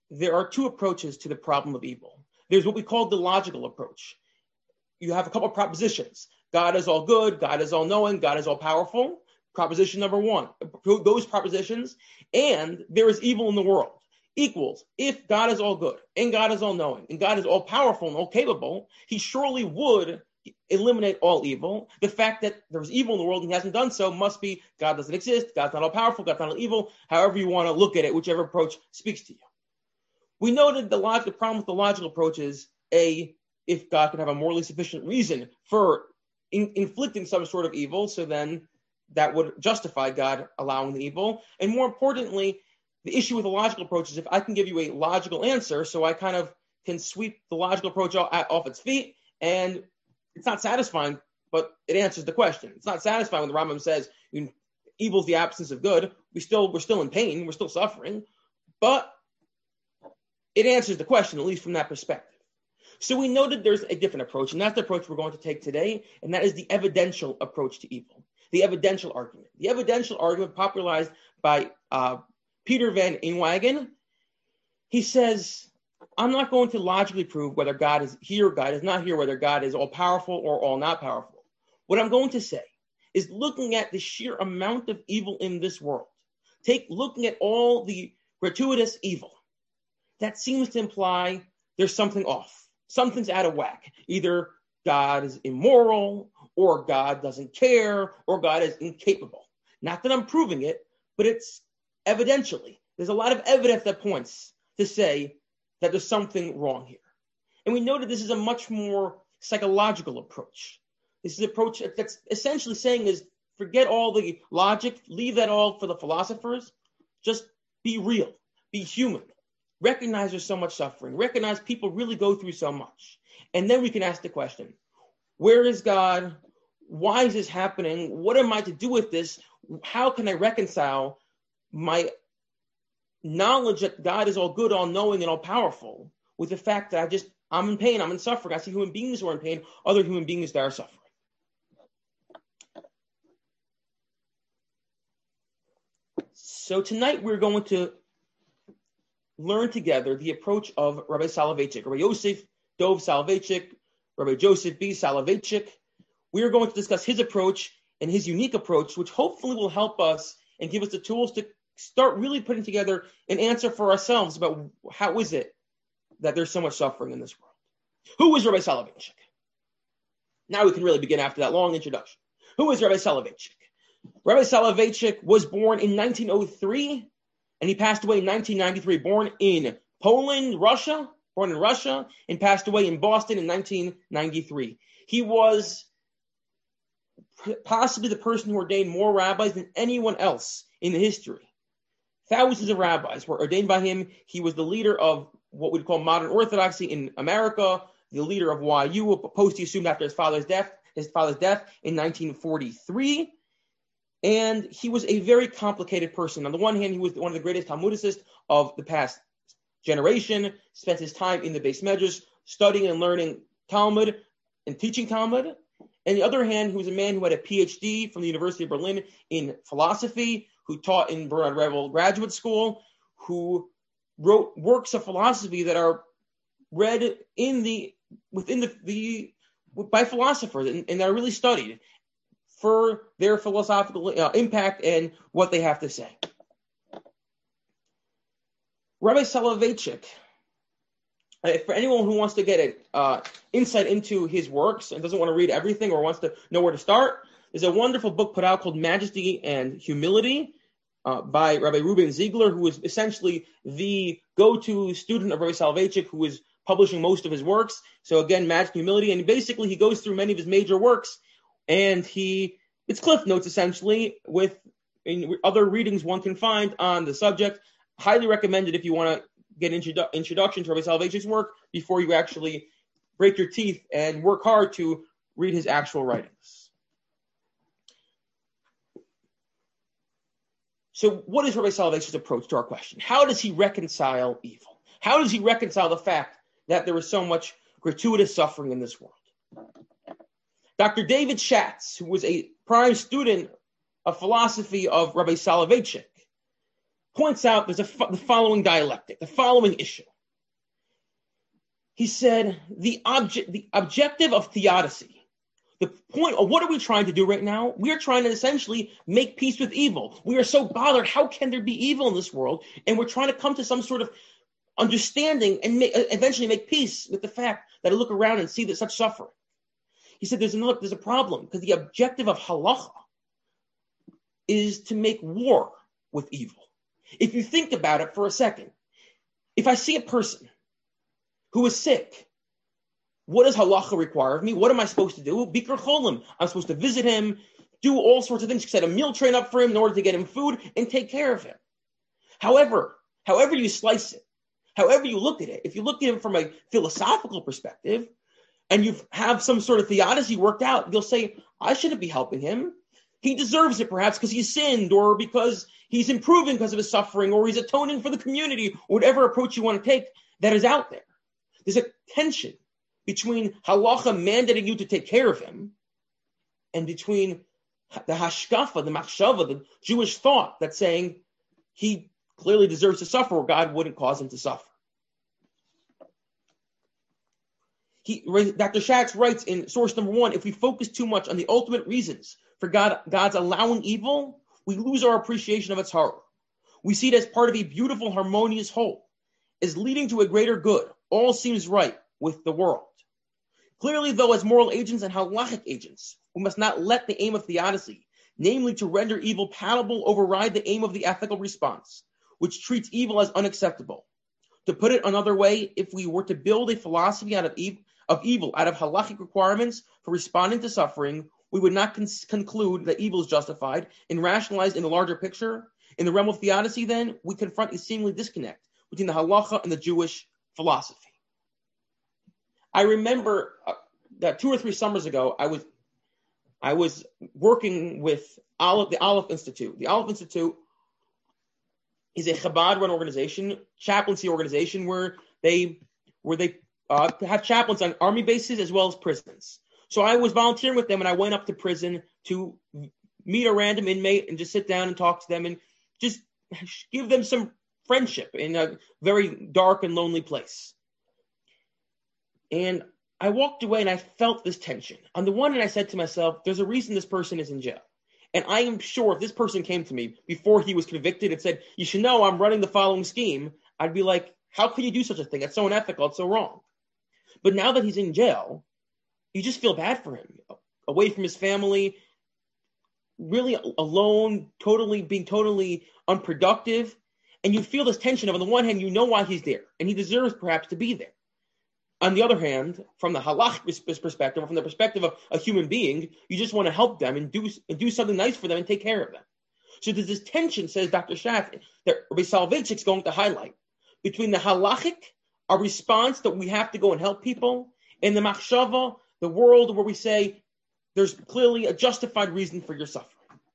there are two approaches to the problem of evil. There's what we call the logical approach. You have a couple of propositions. God is all good, God is all knowing, God is all powerful. Proposition number one, those propositions, and there is evil in the world, equals if God is all good and God is all knowing and God is all powerful and all capable, he surely would eliminate all evil. The fact that there's evil in the world and he hasn't done so must be God doesn't exist, God's not all powerful, God's not all evil, however you want to look at it, whichever approach speaks to you. We noted the problem with the logical approach is if God can have a morally sufficient reason for inflicting some sort of evil, so then that would justify God allowing the evil. And more importantly, the issue with the logical approach is if I can give you a logical answer, so I kind of can sweep the logical approach off its feet, and it's not satisfying, but it answers the question. It's not satisfying when the Rambam says evil is the absence of good. We're still in pain, we're still suffering, but it answers the question, at least from that perspective. So we noted there's a different approach, and that's the approach we're going to take today, and that is the evidential approach to evil. The evidential argument. The evidential argument popularized by Peter Van Inwagen. He says, I'm not going to logically prove whether God is here or God is not here, whether God is all powerful or all not powerful. What I'm going to say is looking at the sheer amount of evil in this world, looking at all the gratuitous evil, that seems to imply there's something off. Something's out of whack. Either God is immoral, or God doesn't care, or God is incapable. Not that I'm proving it, but it's evidentially. There's a lot of evidence that points to say that there's something wrong here. And we noted this is a much more psychological approach. This is an approach that's essentially saying is forget all the logic, leave that all for the philosophers. Just be real, be human. Recognize there's so much suffering. Recognize people really go through so much. And then we can ask the question, where is God? Why is this happening? What am I to do with this? How can I reconcile my knowledge that God is all good, all knowing, and all powerful with the fact that I'm in pain, I'm in suffering. I see human beings who are in pain, other human beings that are suffering. So tonight we're going to learn together the approach of Rabbi Soloveitchik, Rabbi Yosef Dov Soloveitchik, Rabbi Joseph B. Soloveitchik. We are going to discuss his approach and his unique approach, which hopefully will help us and give us the tools to start really putting together an answer for ourselves about how is it that there's so much suffering in this world. Who is Rabbi Soloveitchik? Now we can really begin after that long introduction. Who is Rabbi Soloveitchik? Rabbi Soloveitchik was born in 1903 and he passed away in 1993, born in Russia, and passed away in Boston in 1993. He was possibly the person who ordained more rabbis than anyone else in the history. Thousands of rabbis were ordained by him. He was the leader of what we'd call modern Orthodoxy in America, the leader of YU, a post he assumed after his father's death in 1943. And he was a very complicated person. On the one hand, he was one of the greatest Talmudicists of the past generation, spent his time in the Beis Medrash studying and learning Talmud and teaching Talmud. On the other hand, he was a man who had a PhD from the University of Berlin in philosophy, who taught in Bernard Revel Graduate School, who wrote works of philosophy that are read by philosophers and are really studied for their philosophical impact and what they have to say. Rabbi Soloveitchik, for anyone who wants to get an insight into his works and doesn't want to read everything or wants to know where to start, there's a wonderful book put out called Majesty and Humility by Rabbi Reuben Ziegler, who is essentially the go-to student of Rabbi Soloveitchik, who is publishing most of his works. So again, Majesty and Humility, and basically he goes through many of his major works, and it's cliff notes essentially with other readings one can find on the subject. Highly recommended if you want to get an introduction to Rabbi Soloveitchik's work before you actually break your teeth and work hard to read his actual writings. So what is Rabbi Soloveitchik's approach to our question? How does he reconcile evil? How does he reconcile the fact that there is so much gratuitous suffering in this world? Dr. David Schatz, who was a prime student of philosophy of Rabbi Soloveitchik, points out there's the following dialectic, the following issue. He said the objective of theodicy, the point of what are we trying to do right now? We are trying to essentially make peace with evil. We are so bothered. How can there be evil in this world? And we're trying to come to some sort of understanding and eventually make peace with the fact that I look around and see that such suffering. He said there's a problem because the objective of halacha is to make war with evil. If you think about it for a second, if I see a person who is sick, what does halacha require of me? What am I supposed to do? Bikur cholim. I'm supposed to visit him, do all sorts of things, set a meal train up for him in order to get him food and take care of him. However you slice it, however you look at it, if you look at it from a philosophical perspective and you have some sort of theodicy worked out, you'll say, I shouldn't be helping him. He deserves it perhaps because he sinned or because he's improving because of his suffering or he's atoning for the community or whatever approach you want to take that is out there. There's a tension between halacha mandating you to take care of him and between the hashkafa, the machshava, the Jewish thought that's saying he clearly deserves to suffer or God wouldn't cause him to suffer. Dr. Schatz writes in source number 1, if we focus too much on the ultimate reasons for God's allowing evil, we lose our appreciation of its horror. We see it as part of a beautiful, harmonious whole, as leading to a greater good. All seems right with the world. Clearly, though, as moral agents and halachic agents, we must not let the aim of theodicy, namely to render evil palatable, override the aim of the ethical response, which treats evil as unacceptable. To put it another way, if we were to build a philosophy out of evil, out of halachic requirements for responding to suffering, we would not conclude that evil is justified and rationalized in the larger picture. In the realm of theodicy, then, we confront a seemingly disconnect between the halacha and the Jewish philosophy. I remember that 2 or 3 summers ago, I was working with the Aleph Institute. The Aleph Institute is a Chabad-run organization, chaplaincy organization, where they have chaplains on army bases as well as prisons. So I was volunteering with them, and I went up to prison to meet a random inmate and just sit down and talk to them and just give them some friendship in a very dark and lonely place. And I walked away and I felt this tension. On the one hand, I said to myself, there's a reason this person is in jail. And I am sure if this person came to me before he was convicted and said, you should know I'm running the following scheme, I'd be like, how could you do such a thing? It's so unethical. It's so wrong. But now that he's in jail, you just feel bad for him, away from his family, really alone, being totally unproductive. And you feel this tension of, on the one hand, you know why he's there, and he deserves perhaps to be there. On the other hand, from the halach perspective, or from the perspective of a human being, you just want to help them and do something nice for them and take care of them. So there's this tension, says Dr. Schatz, that Rabbi Soloveitchik is going to highlight between the halachic, our response that we have to go and help people, and the machshava, the world where we say there's clearly a justified reason for your suffering.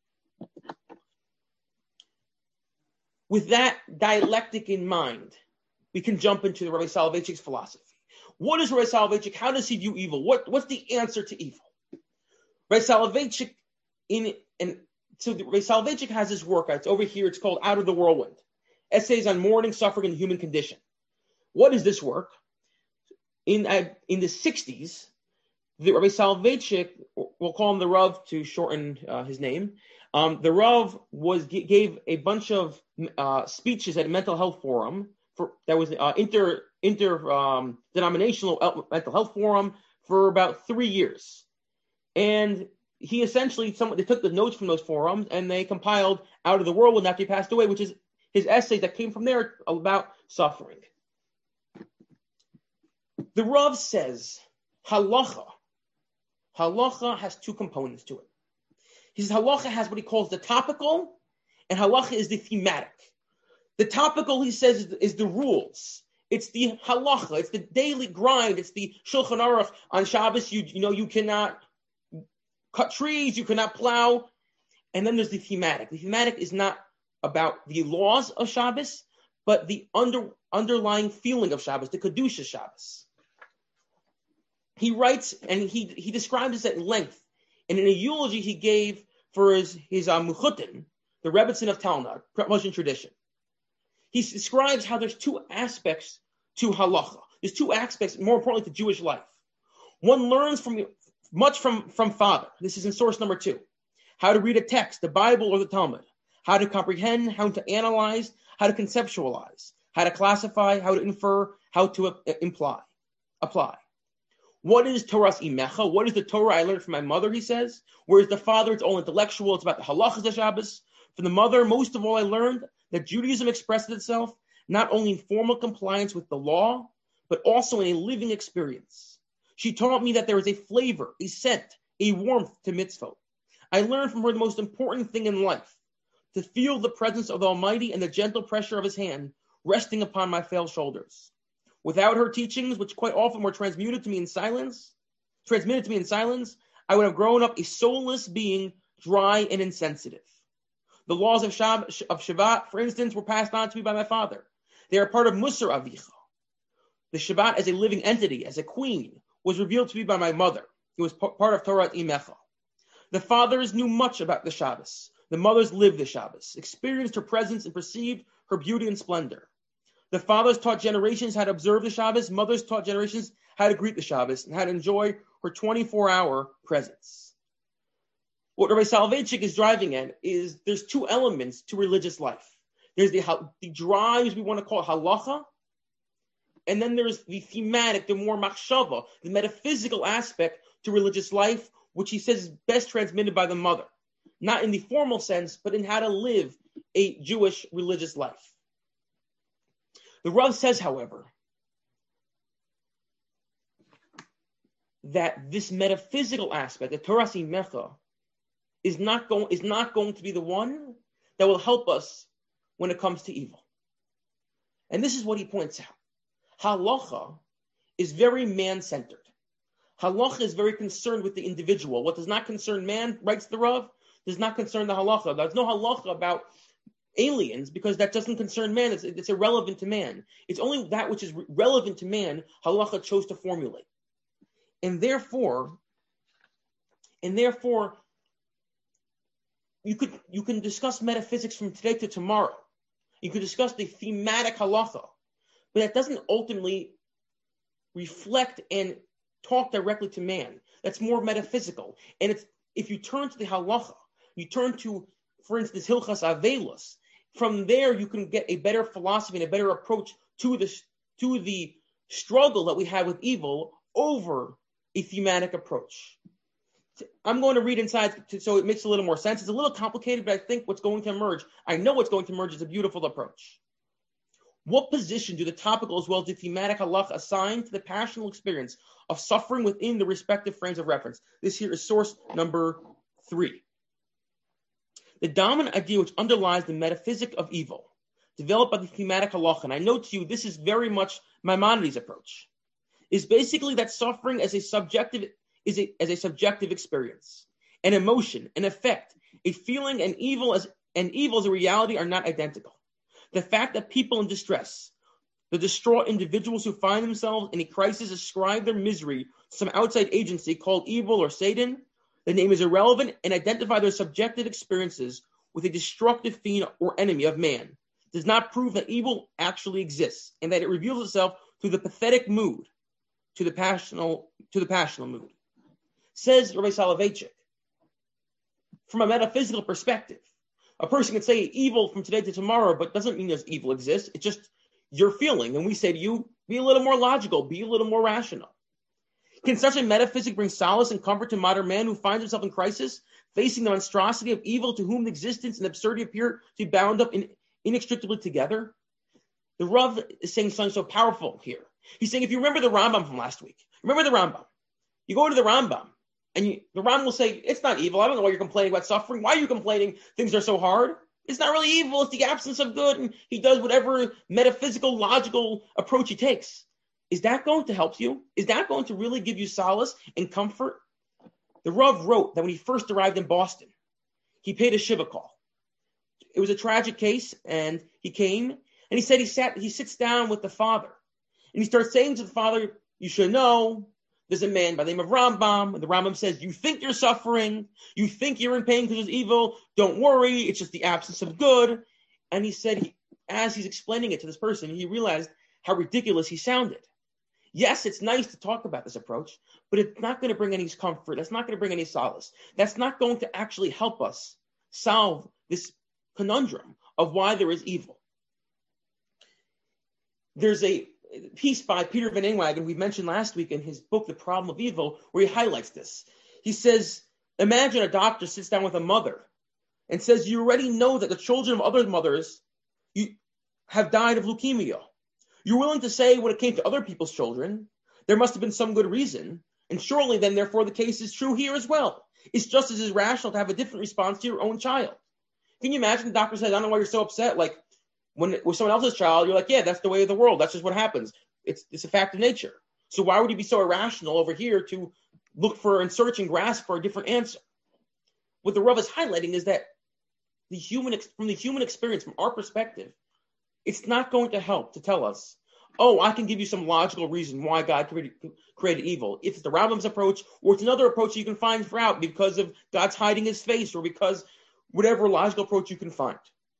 With that dialectic in mind, we can jump into Rabbi Soloveitchik's philosophy. What is Rabbi Soloveitchik? How does he view evil? What's the answer to evil? Rabbi Soloveitchik Rabbi Soloveitchik has his work. It's over here. It's called Out of the Whirlwind: Essays on Mourning, Suffering, and the Human Condition. What is this work? In the 60s, the Rabbi Soloveitchik, we'll call him the Rav to shorten his name. The Rav gave a bunch of speeches at a mental health forum that was interdenominational mental health forum for about 3 years. And he essentially, they took the notes from those forums and they compiled Out of the Whirlwind after he passed away, which is his essays that came from there about suffering. The Rav says, halacha has 2 components to it. He says halacha has what he calls the topical, and halacha is the thematic. The topical, he says, is the rules. It's the halacha. It's the daily grind. It's the Shulchan Aruch on Shabbos. You cannot cut trees. You cannot plow. And then there's the thematic. The thematic is not about the laws of Shabbos, but the underlying feeling of Shabbos, the kedusha of Shabbos. He writes, and he describes this at length, and in a eulogy he gave for his Muchutin, the Rebbetzin of Talmud, Russian tradition. he describes how there's two aspects to halacha. There's two aspects, more importantly, to Jewish life. One learns much from father. This is in source number 2. How to read a text, the Bible or the Talmud. How to comprehend, how to analyze, how to conceptualize, how to classify, how to infer, how to apply. What is Torah's imecha? What is the Torah I learned from my mother, he says? Whereas the father, it's all intellectual. It's about the halachas of Shabbos. From the mother, most of all, I learned that Judaism expresses itself not only in formal compliance with the law, but also in a living experience. She taught me that there is a flavor, a scent, a warmth to mitzvot. I learned from her the most important thing in life, to feel the presence of the Almighty and the gentle pressure of his hand resting upon my frail shoulders. Without her teachings, which quite often were transmitted to me in silence, I would have grown up a soulless being, dry and insensitive. The laws of Shabbat, for instance, were passed on to me by my father. They are part of Musar Avicha. The Shabbat as a living entity, as a queen, was revealed to me by my mother. It was part of Torah Imecha. The fathers knew much about the Shabbos. The mothers lived the Shabbos, experienced her presence and perceived her beauty and splendor. The fathers taught generations how to observe the Shabbos. Mothers taught generations how to greet the Shabbos and how to enjoy her 24-hour presence. What Rabbi Soloveitchik is driving at is there's two elements to religious life. There's the drives we want to call halacha, and then there's the thematic, the more machshava, the metaphysical aspect to religious life, which he says is best transmitted by the mother. Not in the formal sense, but in how to live a Jewish religious life. The Rav says, however, that this metaphysical aspect, the Torah Imecha, is not going to be the one that will help us when it comes to evil. And this is what he points out. Halacha is very man-centered. Halacha is very concerned with the individual. What does not concern man, writes the Rav, does not concern the halacha. There's no halacha about aliens because that doesn't concern man. It's irrelevant to man. It's only that which is relevant to man, halacha chose to formulate. And therefore, you can discuss metaphysics from today to tomorrow. You could discuss the thematic halacha, but that doesn't ultimately reflect and talk directly to man. That's more metaphysical. And if you turn to the halacha, you turn to, for instance, Hilchas Avelos. From there, you can get a better philosophy and a better approach to the struggle that we have with evil over a thematic approach. I'm going to read inside so it makes a little more sense. It's a little complicated, but I think what's going to emerge, I know what's going to emerge is a beautiful approach. What position do the topical as well as the thematic halach assign to the passional experience of suffering within the respective frames of reference? This here is source number 3. The dominant idea which underlies the metaphysic of evil, developed by the thematic halach, and I note to you this is very much Maimonides' approach, is basically that suffering as a subjective experience, an emotion, an effect, a feeling, and evil as a reality are not identical. The fact that people in distress, the distraught individuals who find themselves in a crisis ascribe their misery to some outside agency called evil or Satan, the name is irrelevant, and identify their subjective experiences with a destructive fiend or enemy of man, does not prove that evil actually exists and that it reveals itself through the pathetic mood, to the passional mood. Says Rabbi Soloveitchik, from a metaphysical perspective, a person can say evil from today to tomorrow, but doesn't mean there's evil exists. It's just your feeling. And we say to you, be a little more logical, be a little more rational. Can such a metaphysic bring solace and comfort to modern man who finds himself in crisis, facing the monstrosity of evil to whom existence and absurdity appear to be bound up inextricably together? The Rav is saying something so powerful here. He's saying, if you remember the Rambam from last week, remember the Rambam. You go to the Rambam, and the Rambam will say, it's not evil. I don't know why you're complaining about suffering. Why are you complaining things are so hard? It's not really evil. It's the absence of good. And he does whatever metaphysical, logical approach he takes. Is that going to help you? Is that going to really give you solace and comfort? The Rav wrote that when he first arrived in Boston, he paid a shiva call. It was a tragic case, and he came, and he said he sits down with the father, and he starts saying to the father, you should know, there's a man by the name of Rambam, and the Rambam says, you think you're suffering, you think you're in pain because it's evil, don't worry, it's just the absence of good. And he said, as he's explaining it to this person, he realized how ridiculous he sounded. Yes, it's nice to talk about this approach, but it's not going to bring any comfort. That's not going to bring any solace. That's not going to actually help us solve this conundrum of why there is evil. There's a piece by Peter Van Inwagen we mentioned last week in his book, The Problem of Evil, where he highlights this. He says, imagine a doctor sits down with a mother and says, you already know that the children of other mothers have died of leukemia. You're willing to say when it came to other people's children, there must have been some good reason, and surely then, therefore, the case is true here as well. It's just as irrational to have a different response to your own child. Can you imagine the doctor says, I don't know why you're so upset, like, when with someone else's child, you're like, yeah, that's the way of the world. That's just what happens. It's a fact of nature. So why would you be so irrational over here to look for and search and grasp for a different answer? What the Rav is highlighting is that from the human experience, from our perspective, it's not going to help to tell us, oh, I can give you some logical reason why God created evil. If it's the Rambam's approach, or it's another approach you can find throughout because of God's hiding his face, or because whatever logical approach you can find.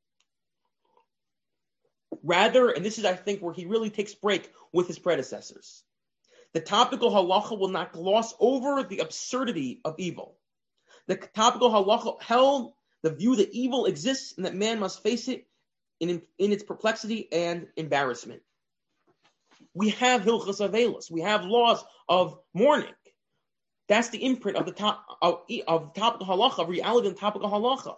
Rather, and this is, I think, where he really takes break with his predecessors, the topical halacha will not gloss over the absurdity of evil. The topical halacha held the view that evil exists and that man must face it in its perplexity and embarrassment. We have hilchos avelos. We have laws of mourning. That's the imprint of the topical halacha, of reality and topical halacha.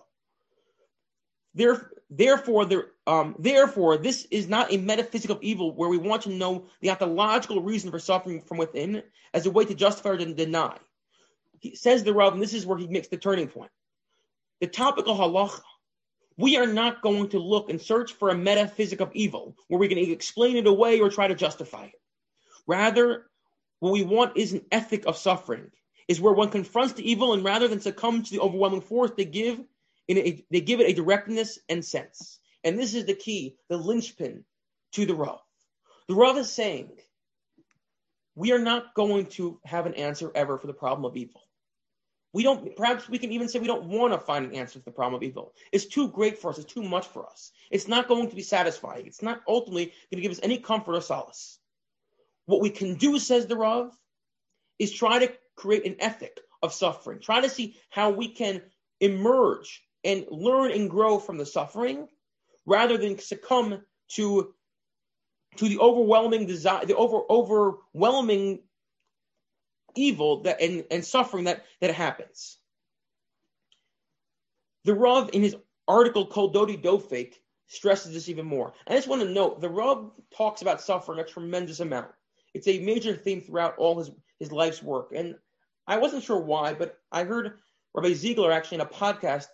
Therefore, this is not a metaphysic of evil where we want to know the ontological reason for suffering from within as a way to justify or to deny. He says the Rav, and this is where he makes the turning point. The topical halacha, we are not going to look and search for a metaphysic of evil where we can explain it away or try to justify it. Rather, what we want is an ethic of suffering, is where one confronts the evil and rather than succumb to the overwhelming force, they give it a directness and sense. And this is the key, the linchpin to the Rav. The Rav is saying, we are not going to have an answer ever for the problem of evil. Perhaps we can even say we don't want to find an answer to the problem of evil. It's too great for us. It's too much for us. It's not going to be satisfying. It's not ultimately going to give us any comfort or solace. What we can do, says the Rav, is try to create an ethic of suffering. Try to see how we can emerge and learn and grow from the suffering rather than succumb to the overwhelming desire, the overwhelming evil that and suffering that happens. The Rav, in his article called Dodi Dofek, stresses this even more. I just want to note, the Rav talks about suffering a tremendous amount. It's a major theme throughout all his life's work. And I wasn't sure why, but I heard Rabbi Ziegler actually in a podcast,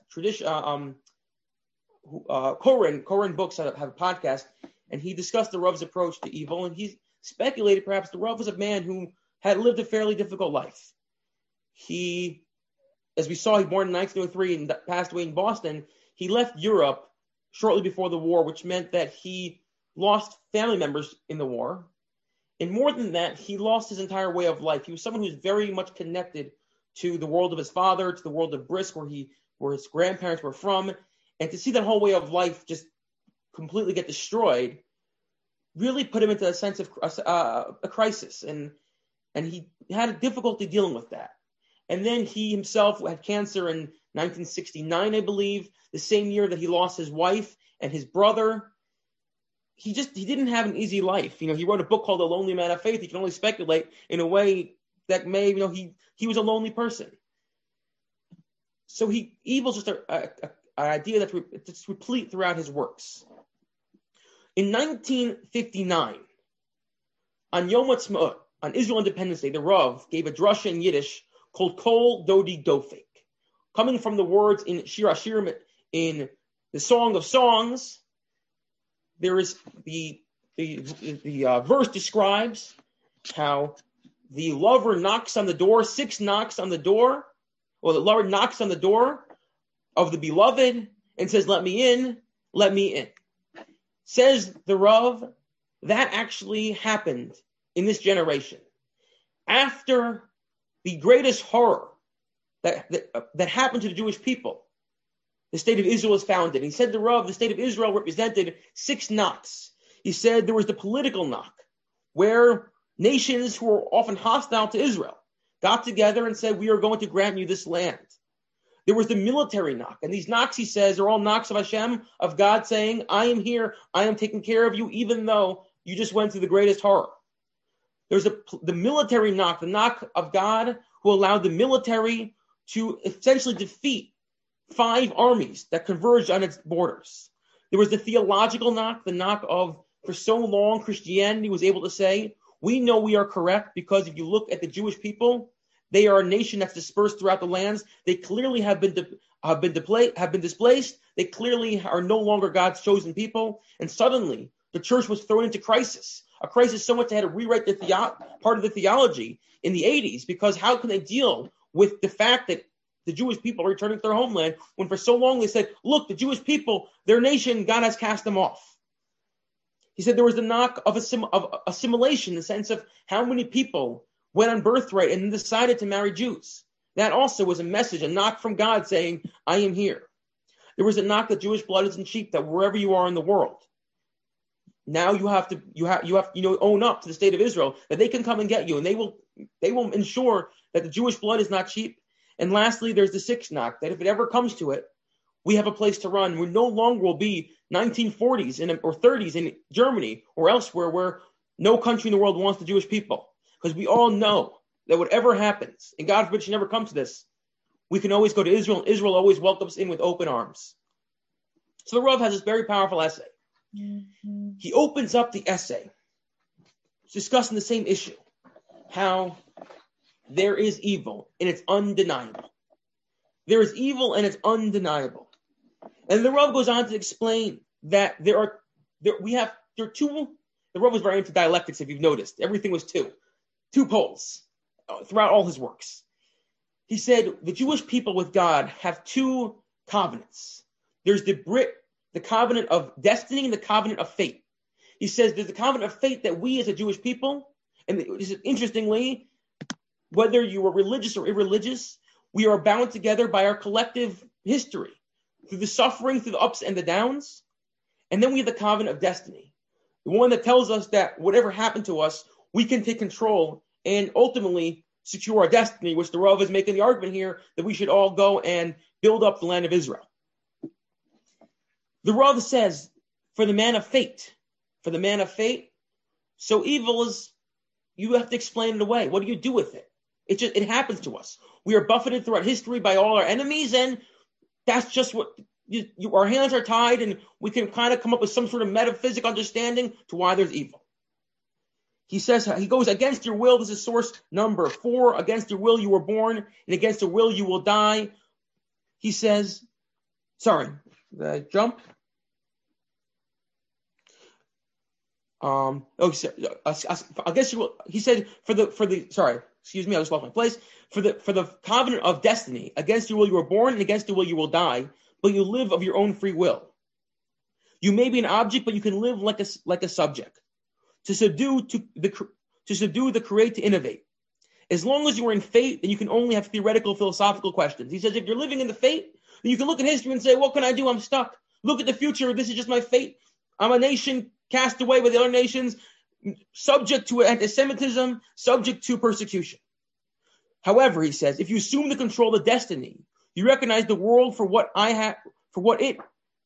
Koren Books have a podcast, and he discussed the Rav's approach to evil, and he speculated perhaps the Rav was a man who had lived a fairly difficult life. He, as we saw, he was born in 1903 and passed away in Boston. He left Europe shortly before the war, which meant that he lost family members in the war. And more than that, he lost his entire way of life. He was someone who was very much connected to the world of his father, to the world of Brisk, where his grandparents were from. And to see that whole way of life just completely get destroyed really put him into a sense of a crisis. And he had a difficulty dealing with that. And then he himself had cancer in 1969, I believe, the same year that he lost his wife and his brother. He didn't have an easy life. He wrote a book called The Lonely Man of Faith. You can only speculate in a way that may, he was a lonely person. So evil's just an idea that's replete throughout his works. In 1959, on Yom Ha'atzmaut, on Israel Independence Day, the Rav gave a drasha in Yiddish called Kol Dodi Dofek, coming from the words in Shir Hashirim, in the Song of Songs. There is the verse describes how the lover knocks on the door, 6 knocks on the door, or the lover knocks on the door of the beloved and says, "Let me in, let me in." Says the Rav, that actually happened in this generation. After the greatest horror that happened to the Jewish people, the state of Israel was founded. He said the Rav, the state of Israel represented 6 knocks. He said there was the political knock, where nations who were often hostile to Israel got together and said, we are going to grant you this land. There was the military knock. And these knocks, he says, are all knocks of Hashem, of God saying, I am here, I am taking care of you, even though you just went through the greatest horror. There's the military knock, the knock of God, who allowed the military to essentially defeat 5 armies that converged on its borders. There was the theological knock, the knock of, for so long, Christianity was able to say, we know we are correct because if you look at the Jewish people, they are a nation that's dispersed throughout the lands. They clearly have been displaced. They clearly are no longer God's chosen people. And suddenly, the church was thrown into crisis. A crisis so much they had to rewrite part of the theology in the 80s, because how can they deal with the fact that the Jewish people are returning to their homeland when for so long they said, look, the Jewish people, their nation, God has cast them off. He said there was the knock of assimilation, in the sense of how many people went on birthright and decided to marry Jews. That also was a message, a knock from God saying, I am here. There was a knock that Jewish blood isn't cheap, that wherever you are in the world, now you have to own up to the state of Israel, that they can come and get you, and they will ensure that the Jewish blood is not cheap. And lastly, there's the 6th knock, that if it ever comes to it, we have a place to run. We no longer will be 1940s or 30s in Germany or elsewhere, where no country in the world wants the Jewish people. Because we all know that whatever happens, and God forbid should never come to this, we can always go to Israel, and Israel always welcomes in with open arms. So the Rav has this very powerful essay. Mm-hmm. He opens up the essay discussing the same issue, how there is evil and it's undeniable. There is evil and it's undeniable. And the Rav goes on to explain that there are two. The Rav was very into dialectics, if you've noticed. Everything was two poles throughout all his works. He said the Jewish people with God have 2 covenants. There's the covenant of destiny and the covenant of fate. He says there's the covenant of fate that we as a Jewish people, and interestingly, whether you are religious or irreligious, we are bound together by our collective history, through the suffering, through the ups and the downs. And then we have the covenant of destiny, the one that tells us that whatever happened to us, we can take control and ultimately secure our destiny, which the Rav is making the argument here that we should all go and build up the land of Israel. The Rav says, for the man of fate, so evil is, you have to explain it away. What do you do with it? It happens to us. We are buffeted throughout history by all our enemies, and that's just what our hands are tied, and we can kind of come up with some sort of metaphysical understanding to why there's evil. He says, he goes, against your will, this is source number 4, against your will you were born, and against your will you will die. He says, jump. I guess you will. He said I just lost my place. For the covenant of destiny, against your will you were born, and against your will you will die. But you live of your own free will. You may be an object, but you can live like a subject. To subdue the create, to innovate. As long as you are in fate, then you can only have theoretical philosophical questions. He says if you're living in the fate, then you can look at history and say, what can I do? I'm stuck. Look at the future. This is just my fate. I'm a nation cast away by the other nations, subject to anti-Semitism, subject to persecution. However, he says, if you assume the control of destiny, you recognize the world for what it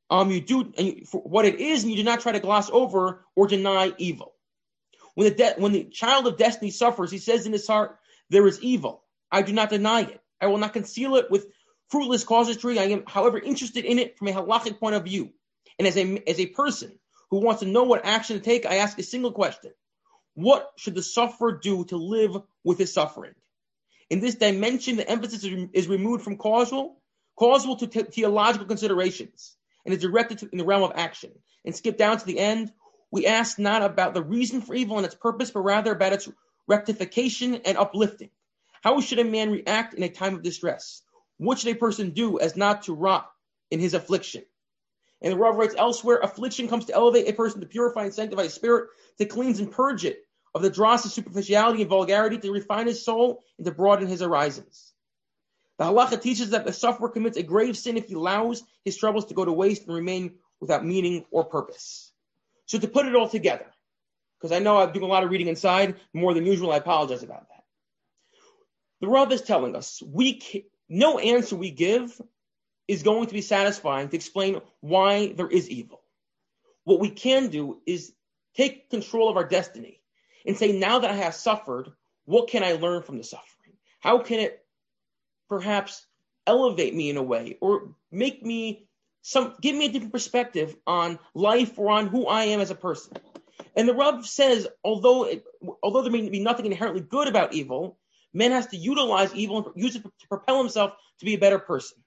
is, and you do not try to gloss over or deny evil. When the child of destiny suffers, he says in his heart, there is evil. I do not deny it. I will not conceal it with fruitless casuistry. I am, however, interested in it from a halachic point of view. And as a person who wants to know what action to take, I ask a single question. What should the sufferer do to live with his suffering? In this dimension, the emphasis is removed from causal to theological considerations, and is directed in the realm of action. And skip down to the end, we ask not about the reason for evil and its purpose, but rather about its rectification and uplifting. How should a man react in a time of distress? What should a person do as not to rot in his affliction? And the Rav writes elsewhere, affliction comes to elevate a person, to purify and sanctify his spirit, to cleanse and purge it of the dross of superficiality and vulgarity, to refine his soul and to broaden his horizons. The halacha teaches that the sufferer commits a grave sin if he allows his troubles to go to waste and remain without meaning or purpose. So to put it all together, because I know I'm doing a lot of reading inside, more than usual, I apologize about that. The Rav is telling us, no answer we give is going to be satisfying to explain why there is evil. What we can do is take control of our destiny and say, now that I have suffered, what can I learn from the suffering? How can it perhaps elevate me in a way or give me a different perspective on life or on who I am as a person? And the Rav says, although there may be nothing inherently good about evil, man has to utilize evil and use it to propel himself to be a better person.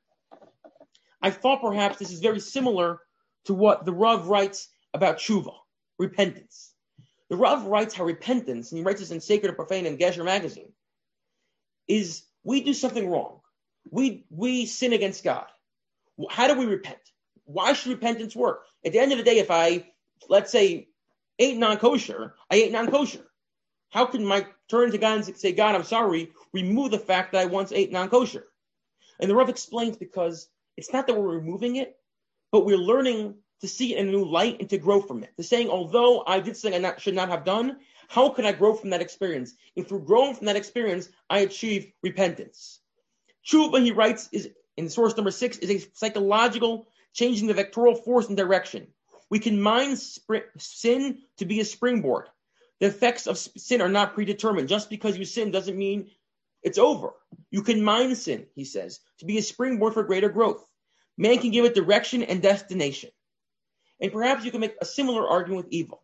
I thought perhaps this is very similar to what the Rav writes about tshuva, repentance. The Rav writes how repentance, and he writes this in Sacred and Profane and Gesher magazine, is we do something wrong. We sin against God. How do we repent? Why should repentance work? At the end of the day, if I, let's say, ate non-kosher, I ate non-kosher. How can I turn to God and say, God, I'm sorry, remove the fact that I once ate non-kosher? And the Rav explains because it's not that we're removing it, but we're learning to see it in a new light and to grow from it. To saying, although I did something I should not have done, how can I grow from that experience? And through growing from that experience, I achieve repentance. Tshuva, he writes, is in source number 6, is a psychological changing the vectoral force and direction. We can mind sin to be a springboard. The effects of sin are not predetermined. Just because you sin doesn't mean it's over. You can mind sin, he says, to be a springboard for greater growth. Man can give it direction and destination. And perhaps you can make a similar argument with evil.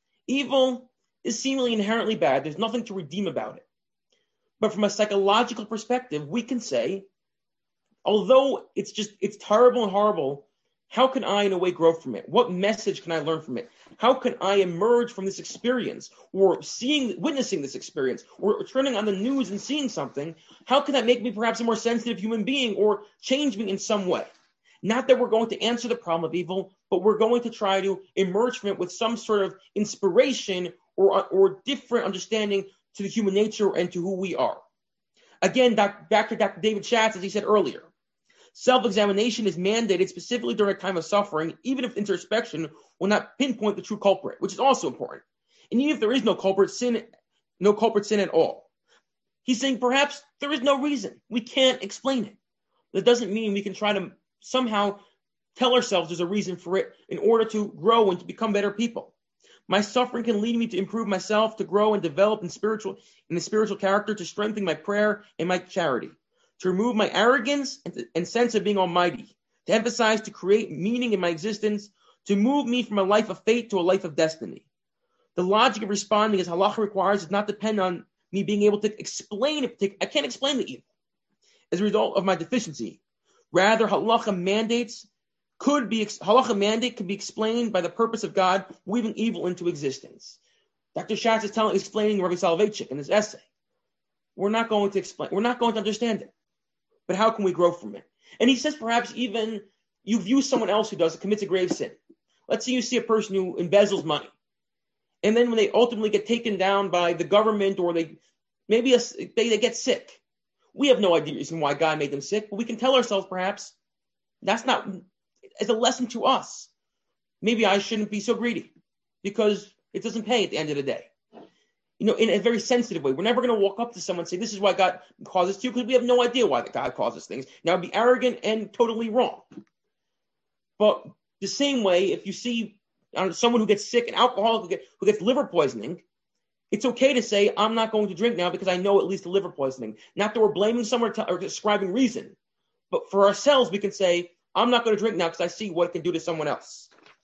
Evil is seemingly inherently bad. There's nothing to redeem about it. But from a psychological perspective, we can say, although it's terrible and horrible, how can I, in a way, grow from it? What message can I learn from it? How can I emerge from this experience or witnessing this experience or turning on the news and seeing something? How can that make me perhaps a more sensitive human being or change me in some way? Not that we're going to answer the problem of evil, but we're going to try to emerge from it with some sort of inspiration or different understanding to the human nature and to who we are. Again, back to Dr. David Schatz, as he said earlier, self-examination is mandated specifically during a time of suffering, even if introspection will not pinpoint the true culprit, which is also important. And even if there is no culprit sin at all. He's saying perhaps there is no reason. We can't explain it. That doesn't mean we can try to somehow tell ourselves there's a reason for it in order to grow and to become better people. My suffering can lead me to improve myself, to grow and develop in the spiritual character, to strengthen my prayer and my charity, to remove my arrogance and sense of being almighty, to emphasize, to create meaning in my existence, to move me from a life of fate to a life of destiny. The logic of responding as halacha requires does not depend on me being able to explain it. I can't explain the evil as a result of my deficiency. Rather, halacha mandate could be explained by the purpose of God weaving evil into existence. Dr. Schatz is explaining Rabbi Soloveitchik in his essay. We're not going to understand it. But how can we grow from it? And he says perhaps even you view someone else who commits a grave sin. Let's say you see a person who embezzles money. And then when they ultimately get taken down by the government or they get sick. We have no idea reason why God made them sick, but we can tell ourselves perhaps that's not as a lesson to us. Maybe I shouldn't be so greedy because it doesn't pay at the end of the day. In a very sensitive way. We're never going to walk up to someone and say, this is why God causes to you, because we have no idea why God causes things. Now, it'd be arrogant and totally wrong. But the same way, if you see someone who gets sick, an alcoholic who gets liver poisoning, it's okay to say, I'm not going to drink now because I know at least the liver poisoning. Not that we're blaming someone or describing reason. But for ourselves, we can say, I'm not going to drink now because I see what it can do to someone else.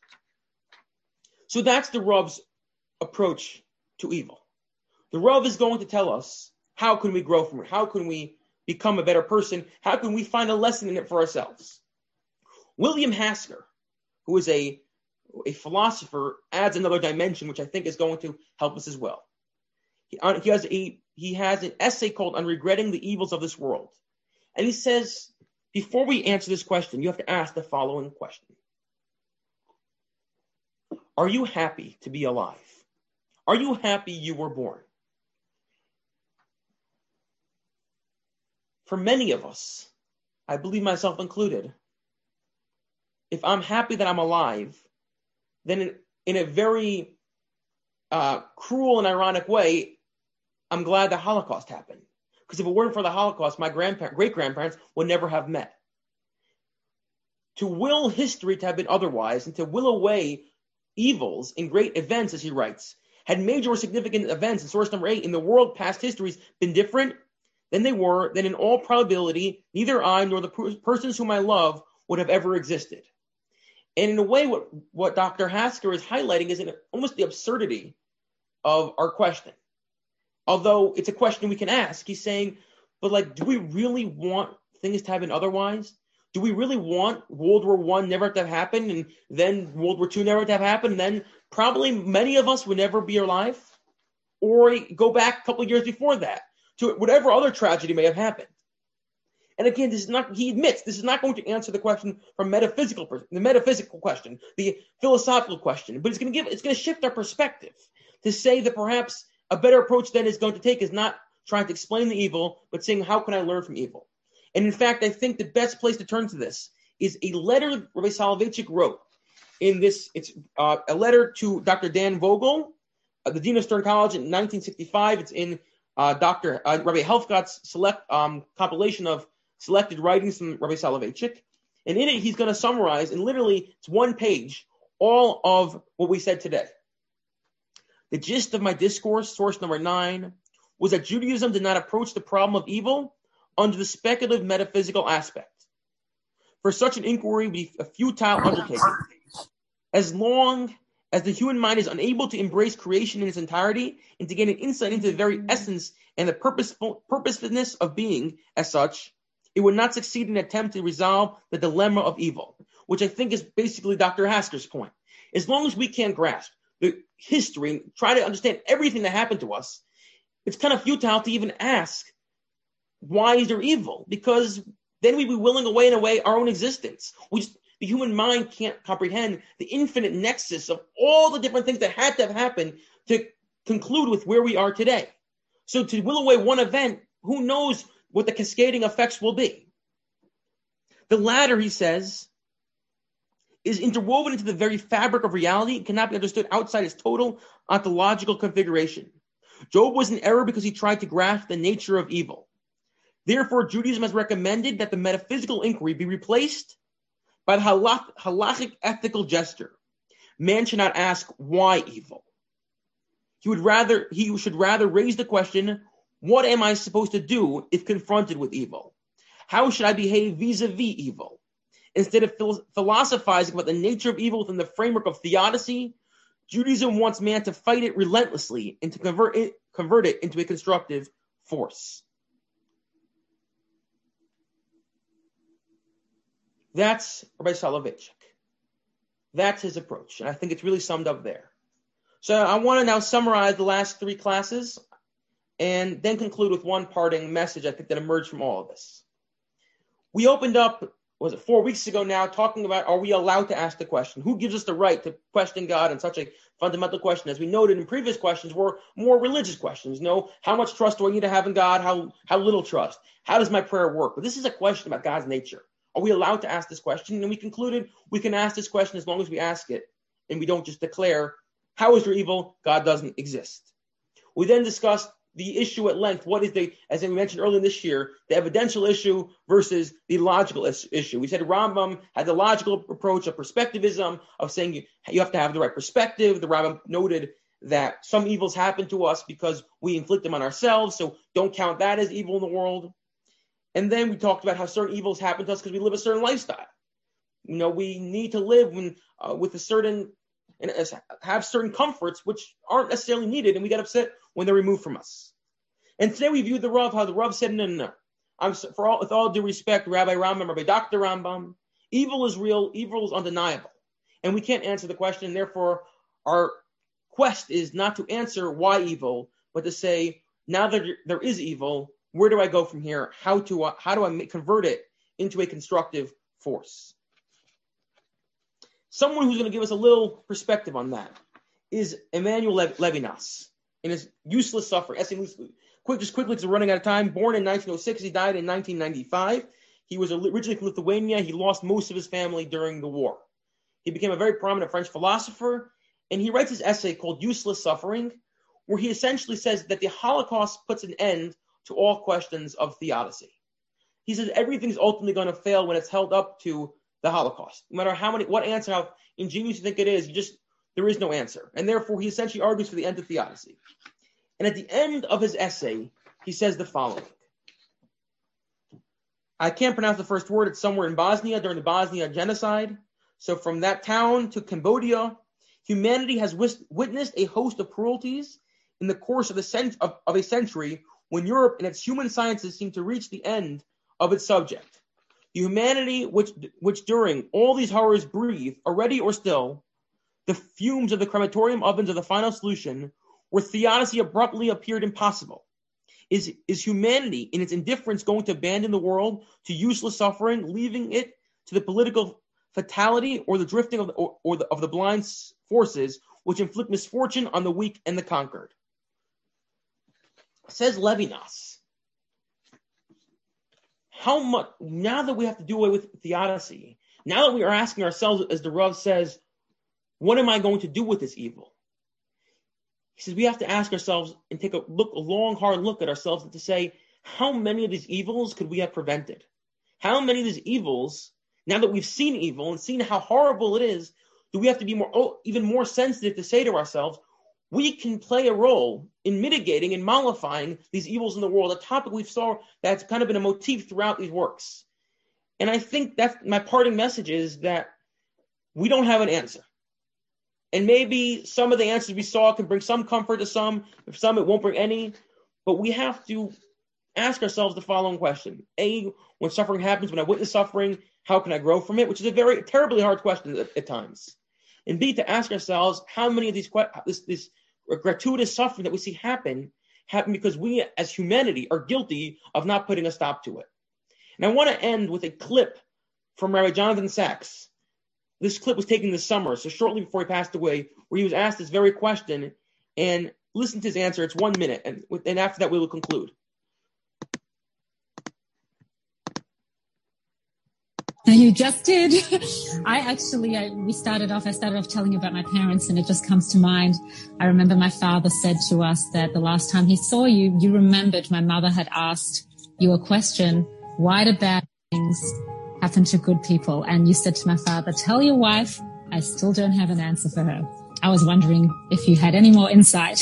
So that's the Rav's approach to evil. The Rav is going to tell us how can we grow from it? How can we become a better person? How can we find a lesson in it for ourselves? William Hasker, who is a philosopher, adds another dimension which I think is going to help us as well. He has an essay called On Regretting the Evils of This World. And he says, before we answer this question, you have to ask the following question. Are you happy to be alive? Are you happy you were born? for many of us, I believe myself included, if I'm happy that I'm alive, then in a very cruel and ironic way, I'm glad the Holocaust happened. Because if it weren't for the Holocaust, my great-grandparents would never have met. To will history to have been otherwise and to will away evils in great events, as he writes, had major or significant events in source number 8 in the world past histories been different than they were, then in all probability, neither I nor the persons whom I love would have ever existed. And in a way, what Dr. Hasker is highlighting is almost the absurdity of our question. Although it's a question we can ask, he's saying, but do we really want things to happen otherwise? Do we really want World War I never to have happened, and then World War II never to have happened, and then probably many of us would never be alive? Or go back a couple of years before that to whatever other tragedy may have happened. And again, he admits this is not going to answer the question from the metaphysical question, the philosophical question, but it's going to shift our perspective to say that perhaps a better approach then is going to take is not trying to explain the evil, but saying, how can I learn from evil? And in fact, I think the best place to turn to this is a letter Rabbi Soloveitchik wrote. It's a letter to Dr. Dan Vogel, the Dean of Stern College in 1965. It's in Rabbi Helfgott's compilation of selected writings from Rabbi Soloveitchik. And in it, he's going to summarize, and literally it's one page, all of what we said today. The gist of my discourse, source number 9, was that Judaism did not approach the problem of evil under the speculative metaphysical aspect. For such an inquiry would be a futile undertaking. As long as the human mind is unable to embrace creation in its entirety and to gain an insight into the very essence and the purposefulness of being as such, it would not succeed in an attempt to resolve the dilemma of evil, which I think is basically Dr. Hasker's point. As long as we can't grasp the history and try to understand everything that happened to us, it's kind of futile to even ask, why is there evil? Because then we'd be willing away our own existence. The human mind can't comprehend the infinite nexus of all the different things that had to have happened to conclude with where we are today. So to will away one event, who knows what the cascading effects will be? The latter, he says, is interwoven into the very fabric of reality and cannot be understood outside its total ontological configuration. Job was in error because he tried to grasp the nature of evil. Therefore, Judaism has recommended that the metaphysical inquiry be replaced by the halachic ethical gesture. Man should not ask why evil. He should rather raise the question, what am I supposed to do if confronted with evil? How should I behave vis-a-vis evil? Instead of philosophizing about the nature of evil within the framework of theodicy, Judaism wants man to fight it relentlessly and to convert it into a constructive force. That's Rabbi Soloveitchik. That's his approach, and I think it's really summed up there. So I want to now summarize the last 3 classes and then conclude with one parting message I think that emerged from all of this. We opened up, 4 weeks ago now, talking about, are we allowed to ask the question? Who gives us the right to question God in such a fundamental question? As we noted in previous questions, were more religious questions. How much trust do I need to have in God? How little trust? How does my prayer work? But this is a question about God's nature. Are we allowed to ask this question? And we concluded we can ask this question as long as we ask it, and we don't just declare, how is there evil? God doesn't exist. We then discussed the issue at length. What is as we mentioned earlier this year, the evidential issue versus the logical issue. We said Rambam had the logical approach of perspectivism, of saying you have to have the right perspective. The Rambam noted that some evils happen to us because we inflict them on ourselves, so don't count that as evil in the world. And then we talked about how certain evils happen to us because we live a certain lifestyle. We need to live with a certain, and have certain comforts which aren't necessarily needed, and we get upset when they're removed from us. And today we viewed the Rav, how the Rav said, no. With all due respect, Rabbi Rambam, Rabbi Dr. Rambam, evil is real, evil is undeniable. And we can't answer the question, and therefore our quest is not to answer why evil, but to say, now that there is evil, where do I go from here? How do I convert it into a constructive force? Someone who's going to give us a little perspective on that is Emmanuel Levinas. in his useless suffering. Quickly, because we're running out of time. Born in 1906, he died in 1995. He was originally from Lithuania. He lost most of his family during the war. He became a very prominent French philosopher, and he writes his essay called Useless Suffering, where he essentially says that the Holocaust puts an end to all questions of theodicy. He says everything's ultimately going to fail when it's held up to the Holocaust. No matter what answer, how ingenious you think it is, there is no answer. And therefore, he essentially argues for the end of theodicy. And at the end of his essay, he says the following. I can't pronounce the first word. It's somewhere in Bosnia during the Bosnia genocide. So from that town to Cambodia, humanity has witnessed a host of cruelties in the course of a century when Europe and its human sciences seem to reach the end of its subject. Humanity, which during all these horrors breathe, already or still, the fumes of the crematorium ovens of the final solution, where theodicy abruptly appeared impossible. Is humanity, in its indifference, going to abandon the world to useless suffering, leaving it to the political fatality or the drifting of the blind forces which inflict misfortune on the weak and the conquered? Says Levinas, how much, now that we have to do away with theodicy, now that we are asking ourselves, as the Rav says, what am I going to do with this evil? He says we have to ask ourselves and take a long, hard look at ourselves and to say, how many of these evils could we have prevented? How many of these evils, now that we've seen evil and seen how horrible it is, do we have to be even more sensitive to say to ourselves, we can play a role in mitigating and mollifying these evils in the world, a topic we've saw that's kind of been a motif throughout these works. And I think that's my parting message, is that we don't have an answer. And maybe some of the answers we saw can bring some comfort to some. If some, it won't bring any. But we have to ask ourselves the following question. A, when suffering happens, when I witness suffering, how can I grow from it? Which is a very terribly hard question at times. And B, to ask ourselves how many of these this gratuitous suffering that we see happen because we as humanity are guilty of not putting a stop to it. And I want to end with a clip from Rabbi Jonathan Sachs. This clip was taken this summer, so shortly before he passed away, where he was asked this very question, and listen to his answer. It's 1 minute, and after that we will conclude. You just did. I started off telling you about my parents, and it just comes to mind. I remember my father said to us that the last time he saw you, you remembered my mother had asked you a question, why do bad things happen to good people? And you said to my father, tell your wife I still don't have an answer for her. I was wondering if you had any more insight.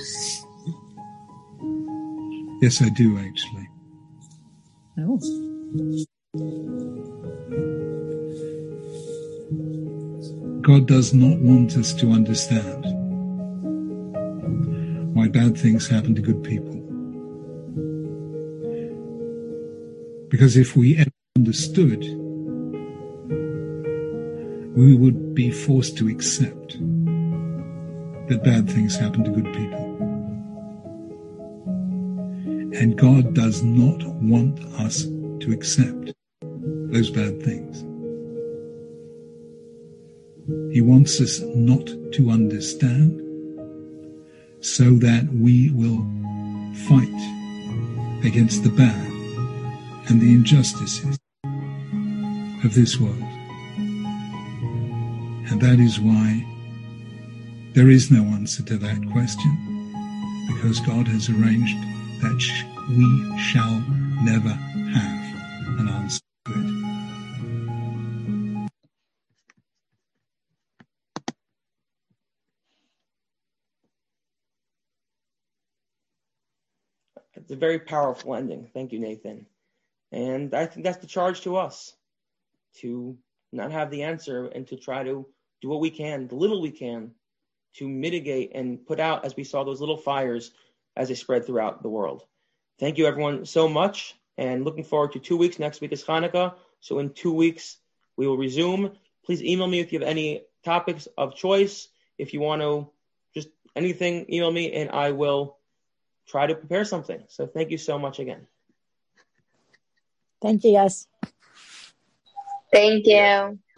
Yes, I do, actually. Oh. God does not want us to understand why bad things happen to good people. Because if we ever understood, we would be forced to accept that bad things happen to good people. And God does not want us to accept those bad things. He wants us not to understand so that we will fight against the bad and the injustices of this world. And that is why there is no answer to that question, because God has arranged that we shall never have an answer to it. It's a very powerful ending. Thank you, Nathan. And I think that's the charge to us, to not have the answer and to try to do what we can, the little we can, to mitigate and put out, as we saw, those little fires as they spread throughout the world. Thank you, everyone, so much, and looking forward to 2 weeks. Next week is Hanukkah, so in 2 weeks we will resume. Please email me if you have any topics of choice. If you want to just anything, email me, and I will try to prepare something. So thank you so much again. Thank you, guys. Thank you.